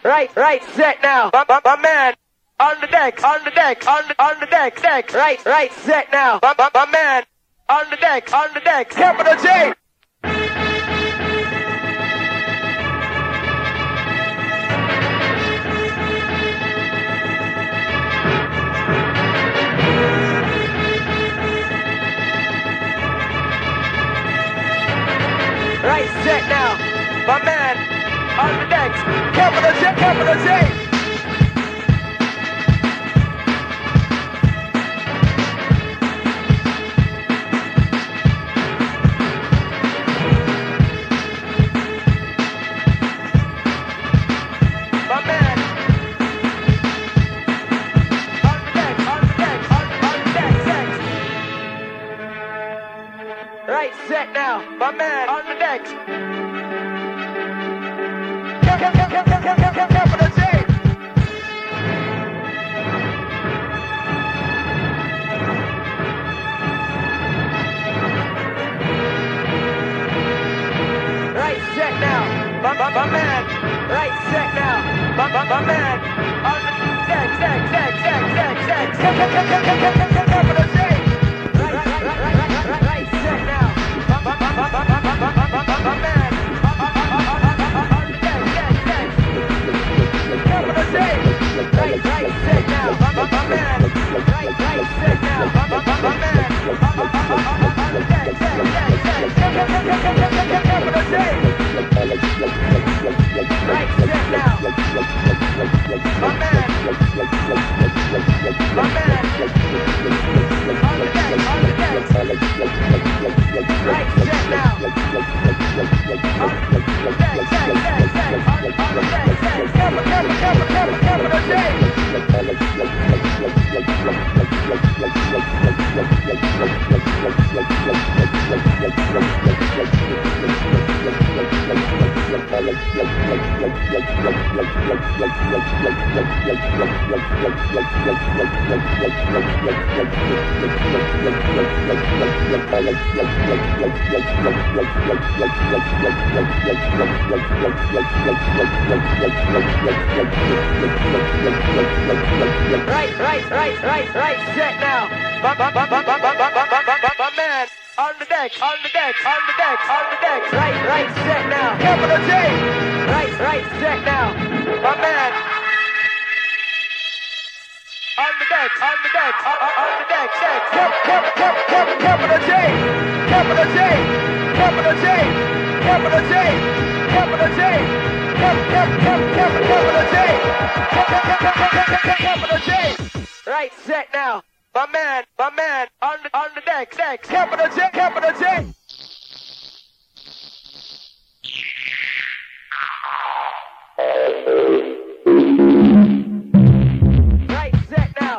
right, set now. My man, on the decks, on the decks, on the decks, right, set now. My man, on the decks, capital J. Right, set now. My man, on the decks, capital J, capital J. My man, on the decks, on the decks, on the decks, decks. Right, set now. My man, on the decks. Capital J. Right, set now. My man. Right, set now. My man. On the decks, capital J. Right, set now. My man. Capital J. Right, set now. My man. Right, set now. My man. Capital J. Right, set now. My man. My man. On the deck. Right, set now. Capital J. Right, set now. My man, on the deck, right, set now. Capital J. Right, set now. My man. On the deck, set. Capital J. Capital J. Capital J. Capital J. Capital J. Capital J. Capital J. Right, set now. My man, on the deck, capital J, capital J. Right, set now.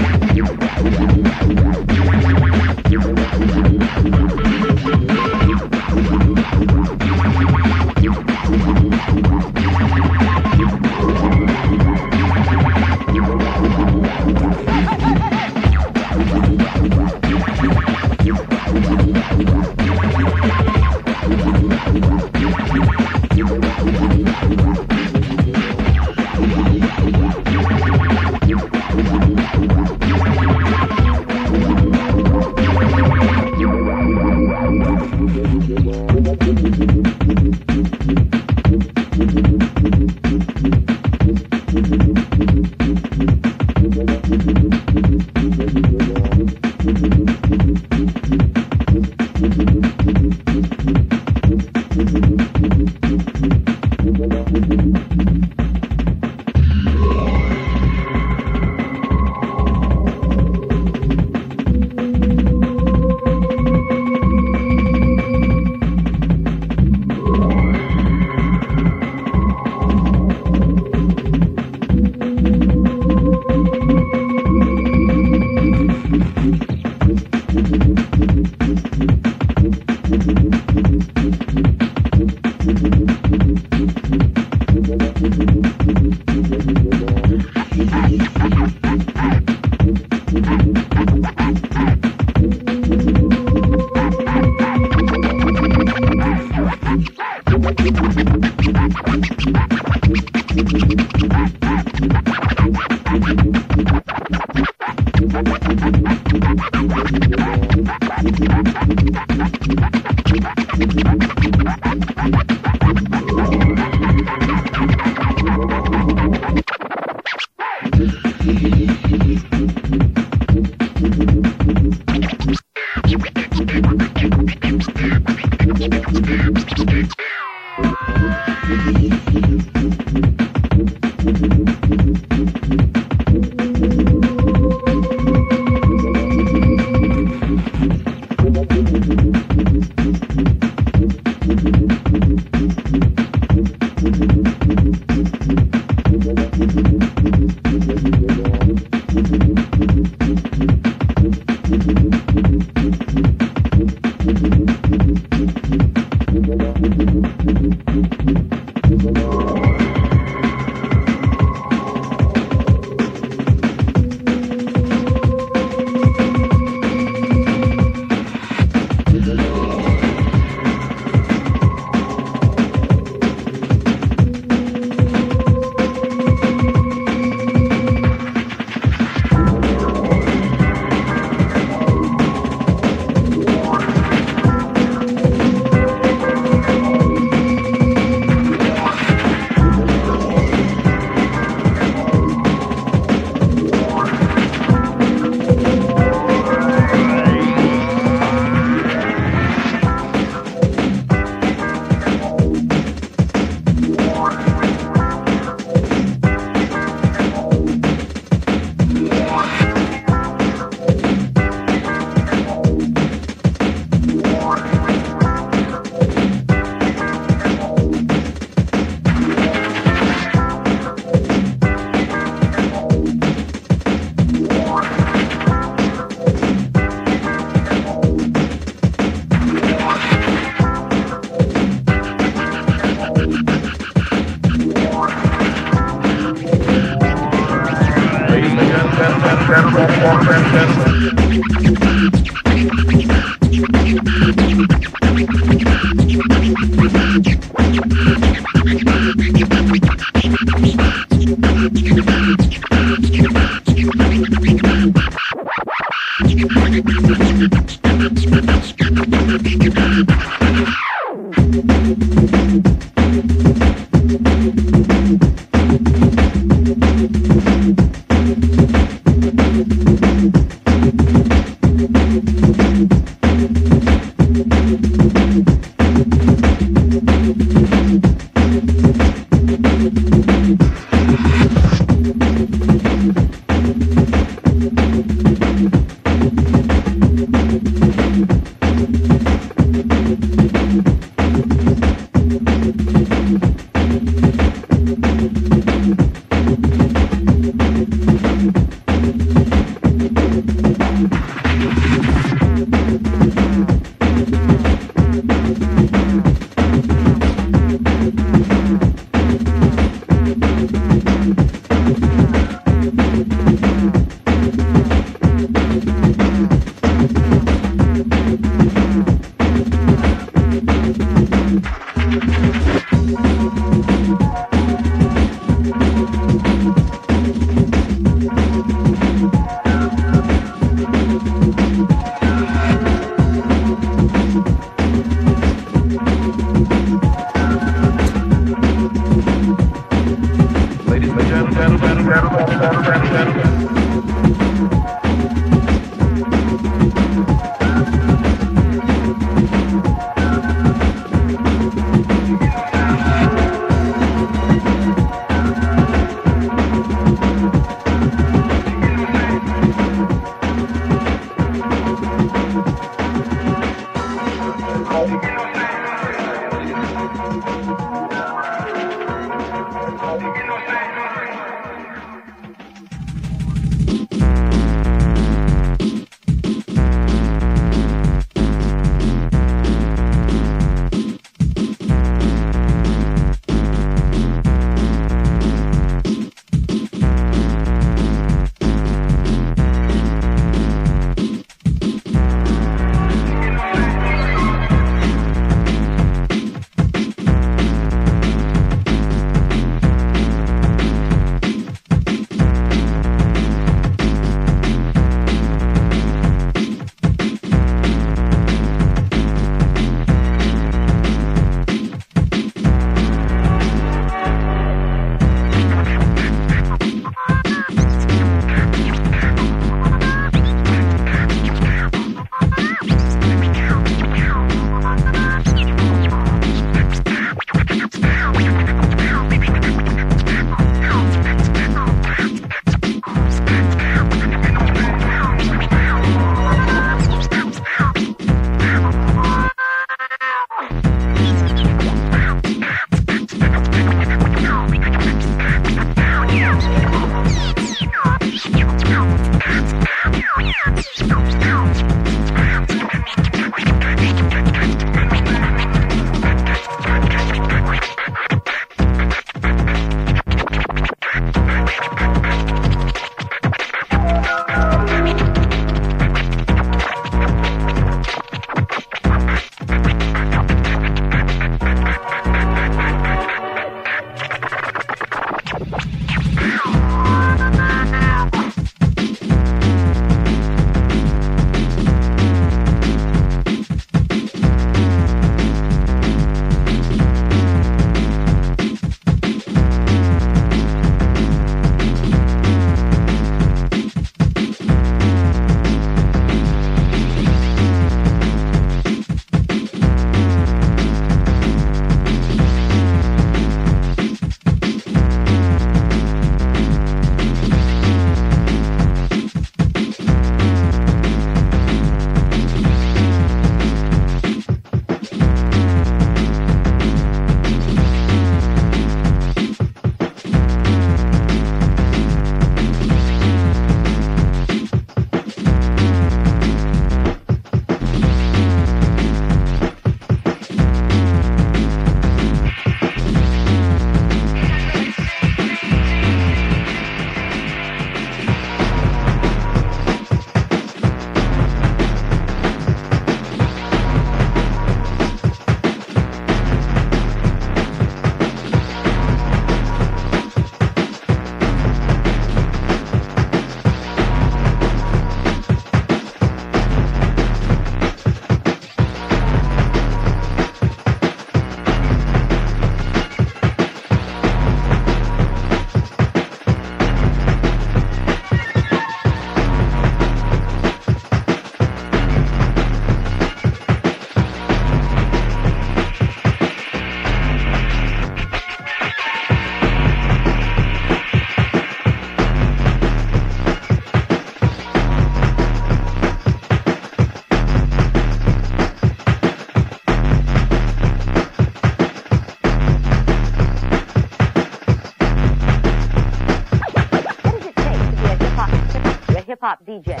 hip-hop DJ.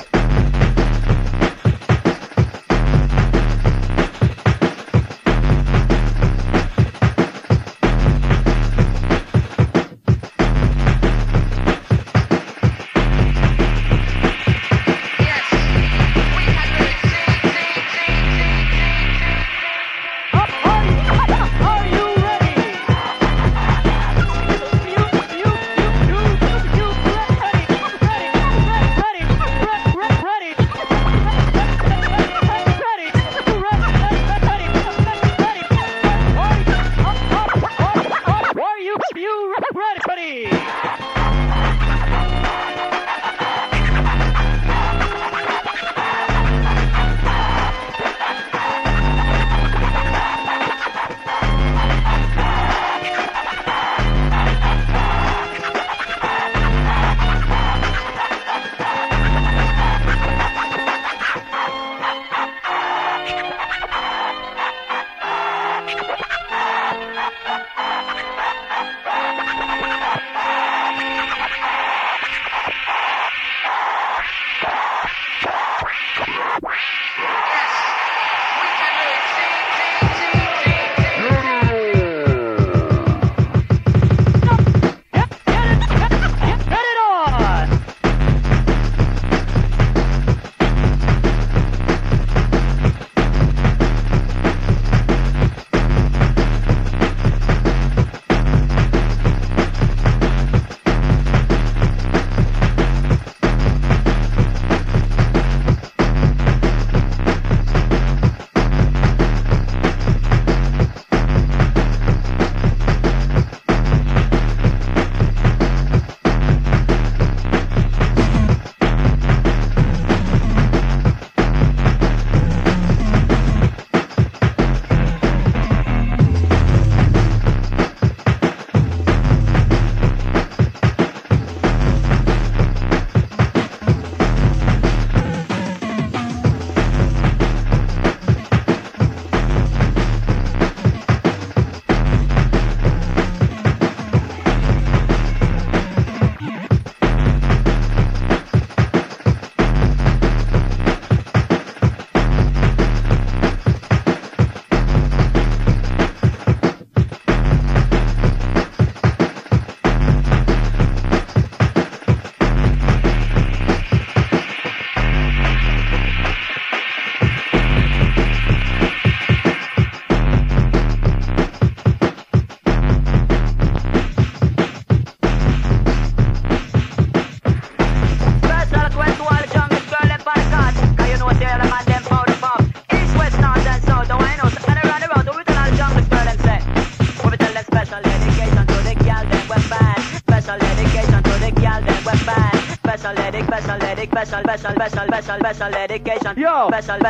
Special dedication. Yo. Special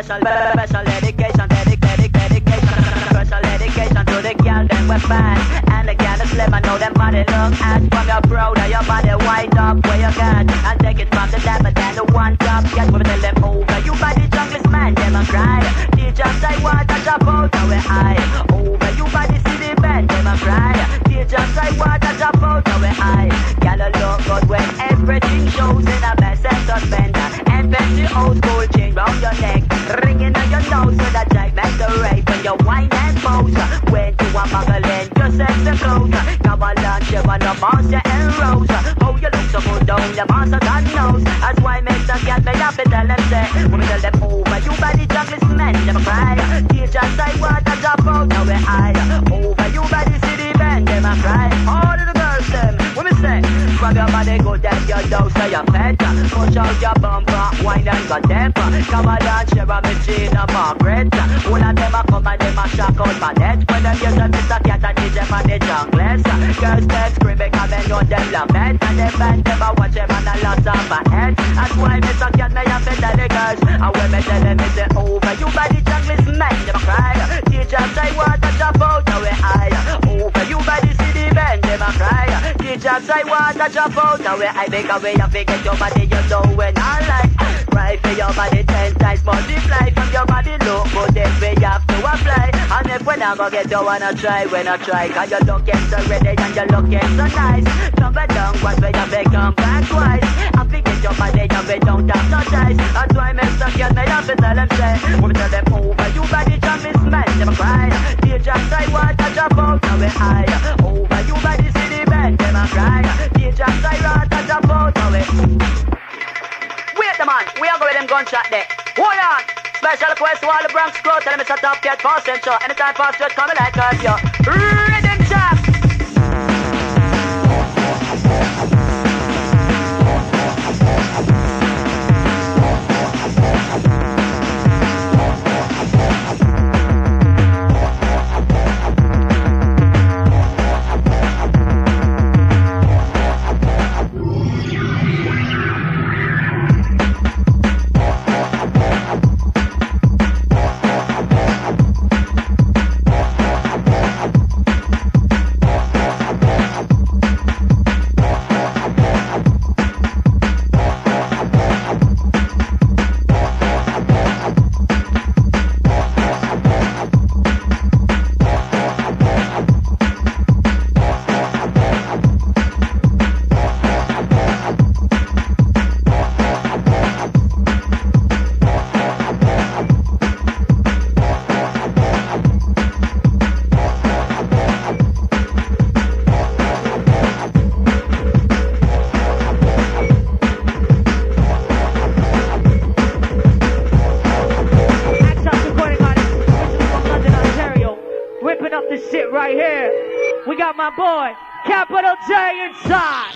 dedication. Dedication. Special dedication to the girl them we fine. And the girl is slim. I know them body look at from your brother. Your body wind up where you can. And take it from the left and then the one top. Yes, we tell them over. You by the junglist man, them a cry. Teachers say what I jump out now we high. Over you by the city band, them a cry. Teachers say what I jump out now we high. Girl look good when everything shows in a best suspender. And fancy old school chain round your neck. Ringing on your nose so that Jack makes the rape. When you whine and pose. When you are muggling, your sex and clothes. Come on, lunch, you want a monster and rose. Oh, you look so good down, the monster God knows. That's why makes us get made up and tell them say. When we tell them over, you by the junglist men, never cry. Teachers say what I drop out, now we hide. Over, you by the city band, them a cry. All of the girls, them, when we say, grab your body, go down your dose, so you're fed. Push out your bumper, wine and go temper. Come on, dance, share a machine, a Margaret. All of them a come and them a shock out my net. When them use them, Mr. Cat and DJ for the junglers. Girls, them screaming, come and know them lament. And them band, them a watch them and a loss of my head. That's why Mr. Cat may have to tell the girls. And when me tell them it's over, you by the junglist men, them a cry. Teachers say what a drop out, now we high. Over, you by the city band, them a cry. Teachers say what a drop out, now we high. Make a way and figure your body, you know when I like. Right for your body 10 times multiply. From your body look good, then we have to apply. And if we not go get you wanna try, when I try. Cause you're looking so ready and you're looking so nice. Jump it down once when you come back twice. And forget your body, you size. That's why Mr. Girl made up to tell them say, when we tell them over, you body jam is mad, them a cry. The just I want to jump out, now we high. Over, you body see the bed, them a cry. The just I want to jump out, now we. Wait the man, we are going with them gunshot there. Hold on. Special request to all the Bronx crew. Tell them it's a top cat for central. Anytime fast, just coming like us, yo. Rhythm chop. My boy, Capital J inside.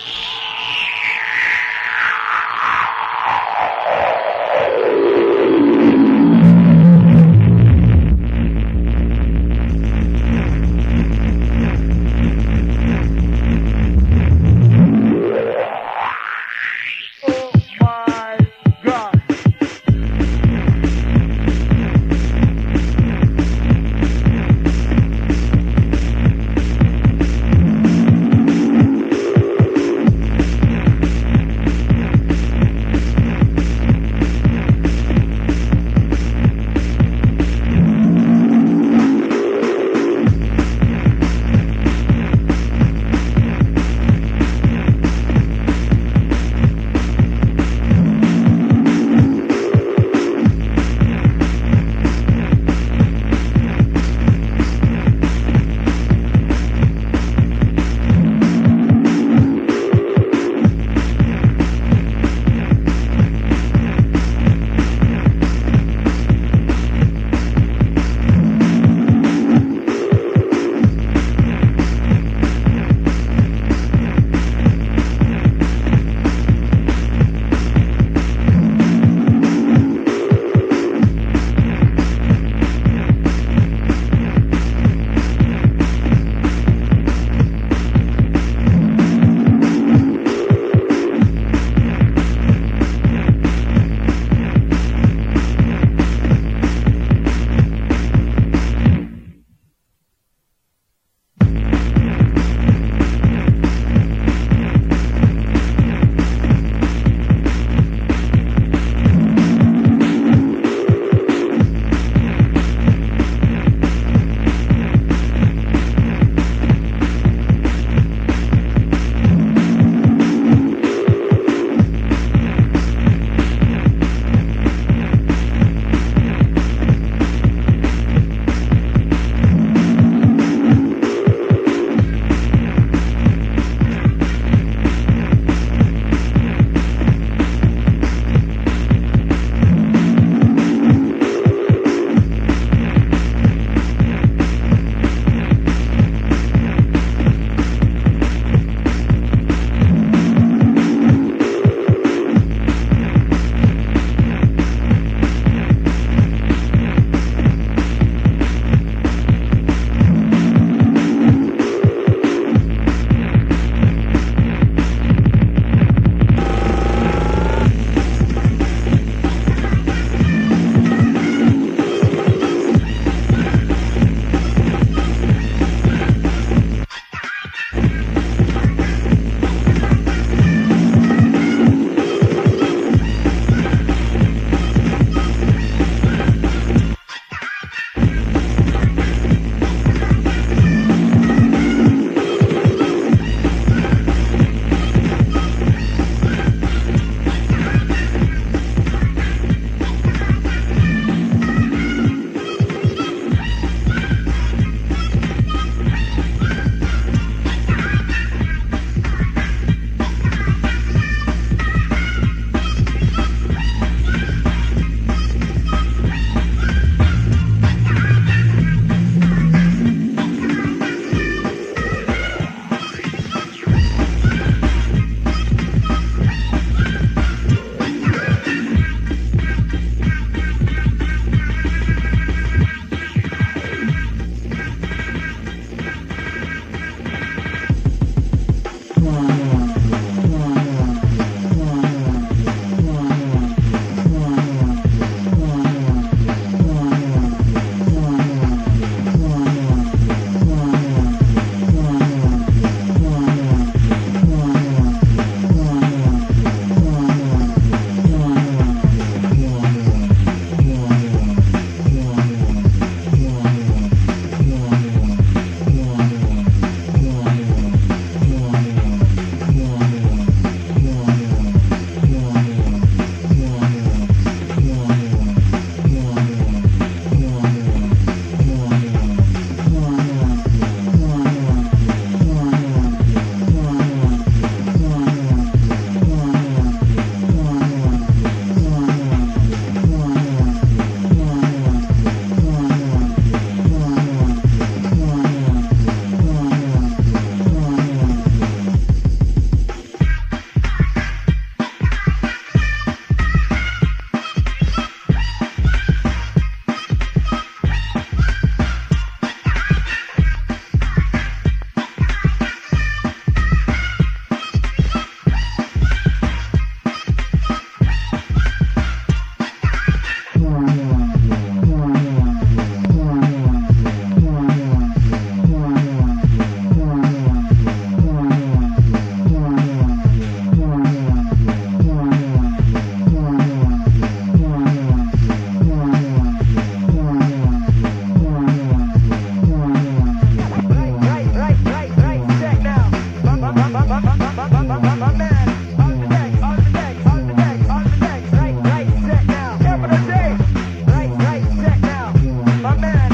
My man, on the deck, on the deck, on the deck, on the deck. Right, right, set now. Capital J. Right, right, set now. My man.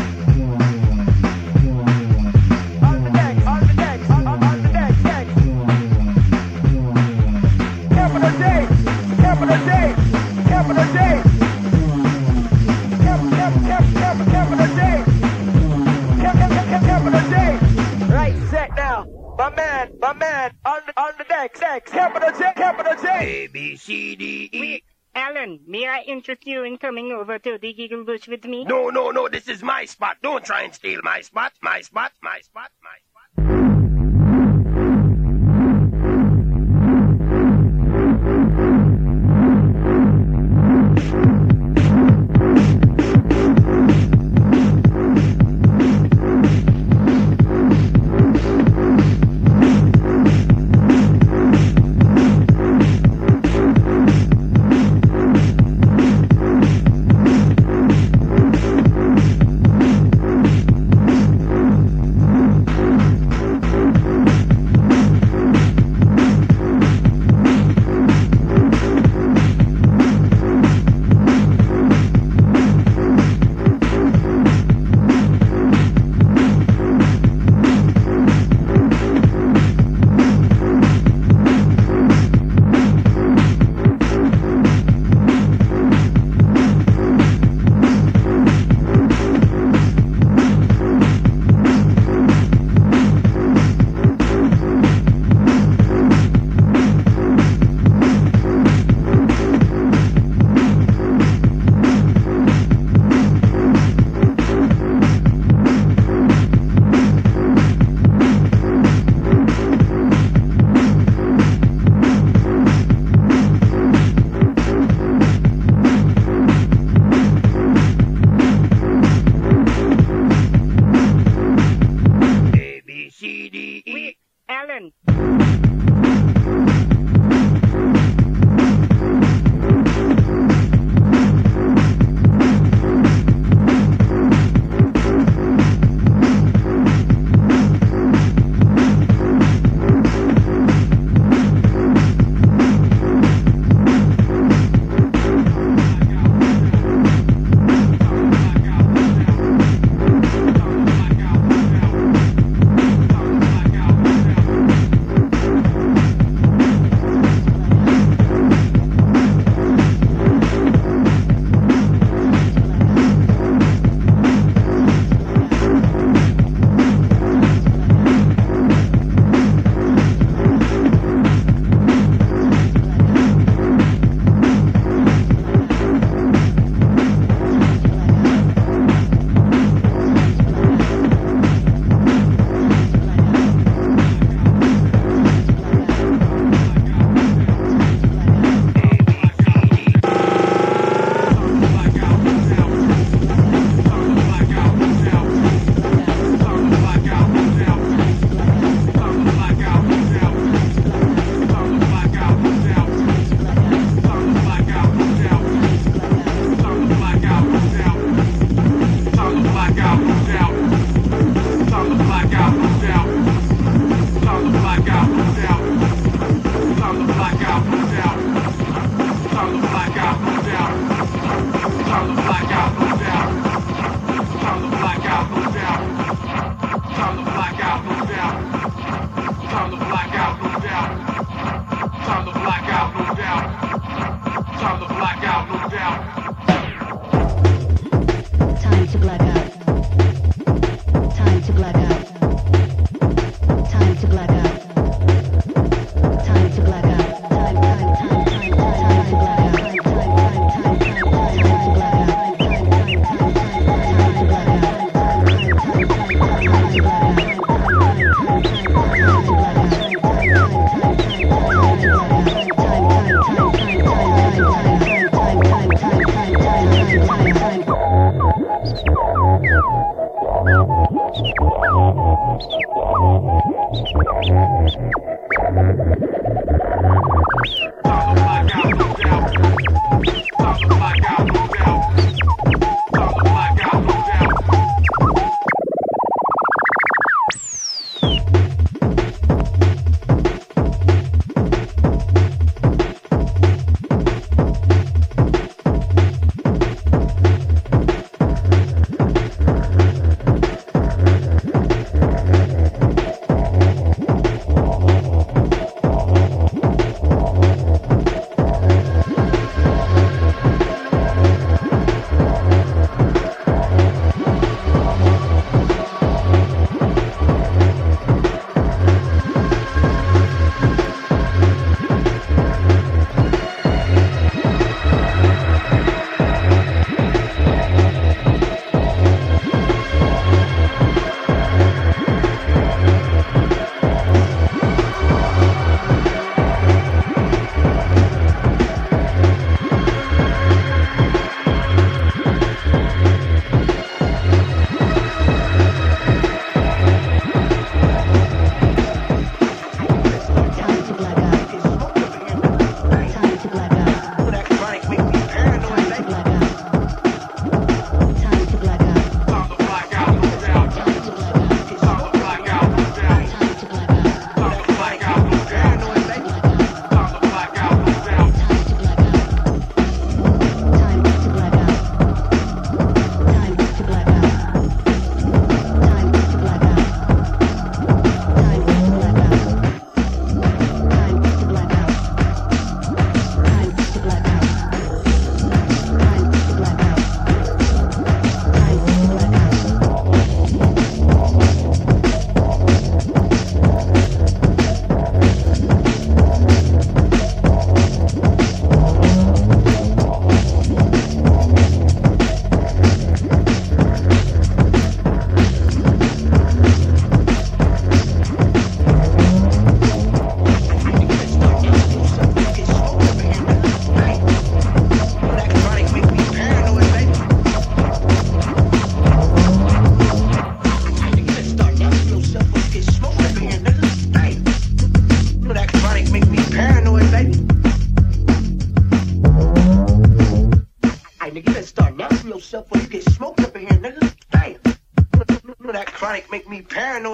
On the deck, on the deck, on the deck, deck. Capital J, capital J, capital J. Capital J. Capital J. Right, set now. My man, on the deck, capital J, capital J. A, B, C, D, E. Wait, Alan, may I interest you in coming over to the Giggle Bush with me? No, this is my spot. Don't try and steal my spot. My spot.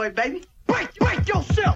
paranoid, baby. Break yourself.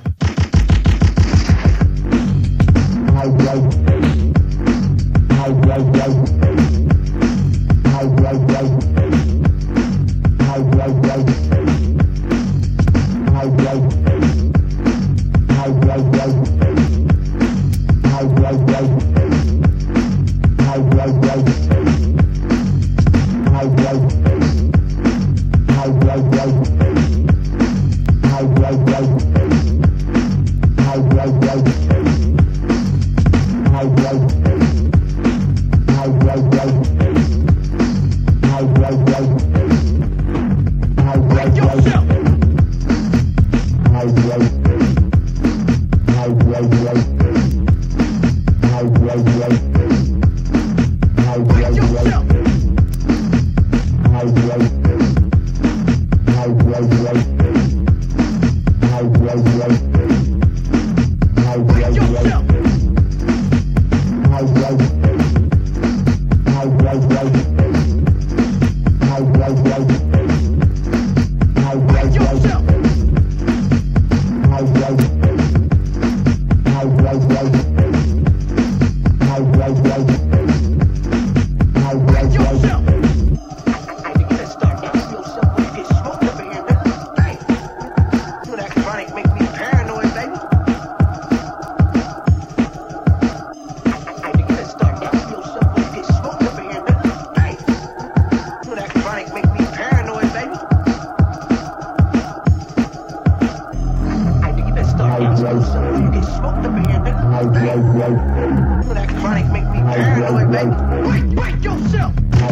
That chronic make me paranoid, baby. Break yourself.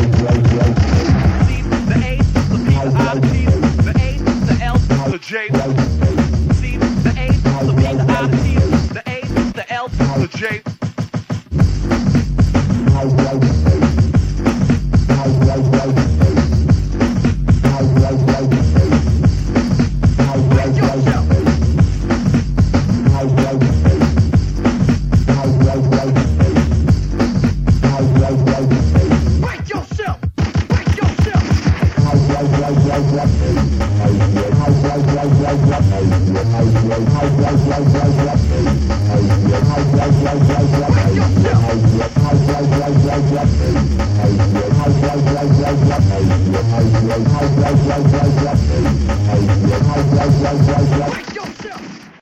The A, the B, the I, the T, the A, the L, the J. C, the A, the B, the I, the T, the A, the L, the J. Break yourself.